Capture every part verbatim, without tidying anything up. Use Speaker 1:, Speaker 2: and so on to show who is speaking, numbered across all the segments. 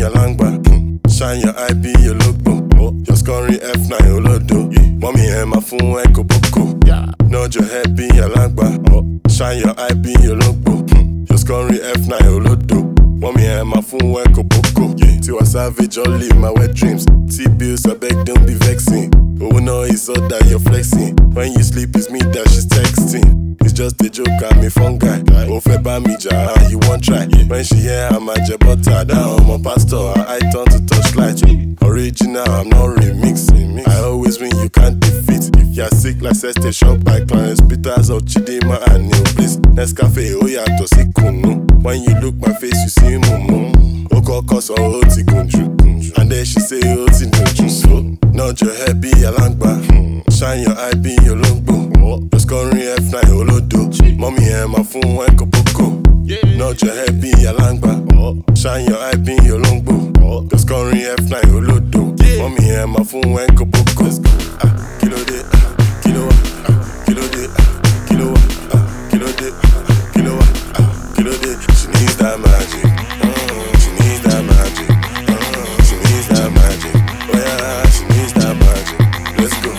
Speaker 1: Alangba. Shine your eye, be your logo. You're scoring F nine Olodo. Mommy and my phone echo boko. Nod your head, be Alangba. Shine your eye, be your logo. You're scoring F nine Olodo. Mommy and my phone echo boko. To a savage, all live my wet dreams. T-bills, I beg, don't be vexing. Oh no, it's all that you're flexing. When you sleep, it's me that she's texting. It's just a joke, I'm a fun guy. Oh, Feba Mija, you won't try. When she hear I'm a jabota, down my pastor, I turn to touchlight. Original, I'm not remixing. I always win, you can't defeat. If you're sick, like Seste shop by clients, Peters or Chidima and New Place. Nescafe, oh yeah, to see Kunu. When you look my face, you see Mumu. Oko cause or Oti Gunju. And then she say Oti Gunju. So, nod your head, be Alangba. Shine your eye, be your longbow. You're scoring F nine Olodo. Mommy and my phone went boko. Nod your head, be Alangba. Shine your eye, be your longbow. You're scoring F nine Olodo. Mommy and my phone went boko. Ah, kilo de, ah, kilo ah, kilo de, ah, kilo ah, kilo de, ah, kilo ah, kilo de. She needs that magic. Mm, she needs that magic. Mm, she needs that magic. Oh yeah, she needs that magic. Let's go.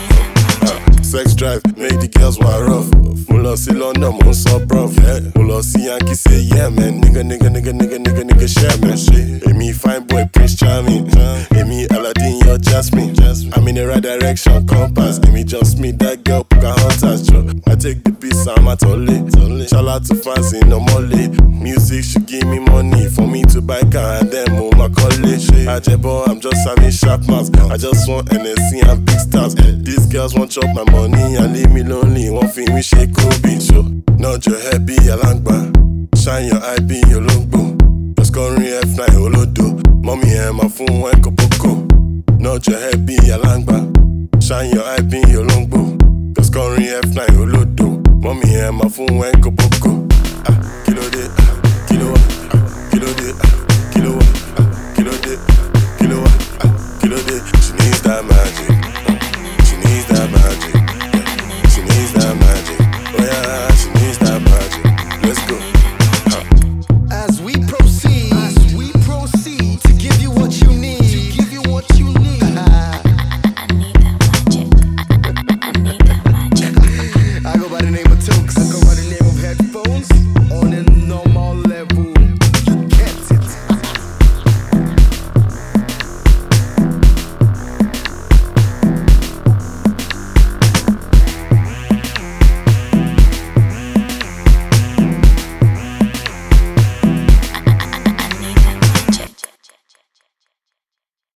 Speaker 1: Sex drive, make the girls wire off. Mulo see London, mo so prof. Mulo see Yankee say yeah man. Nigga, nigga, nigga, nigga, nigga, nigga, share man. Amy fine boy, Prince Charming. Amy Aladdin, you're Jasmine. I'm in the right direction, compass. Amy just me, that girl, Pocahontas. I take the piece, I'm at Ole. Shout out to fans in the mole. Music should give me money for me to buy car and then move my college. Ajebo, I'm just having sharp mouths. I just want N S C and big stars. These girls want chop my money and leave me lonely. One thing we shake Kobe show. Nod your head, be Alangba. Shine your eye, be your longbow. You're scoring F nine Olodo. Mommy and my phone went boko. Nod your head, be Alangba. Shine your eye, be your longbow. You're scoring F nine Olodo. Mommy and my phone went boko. Ah.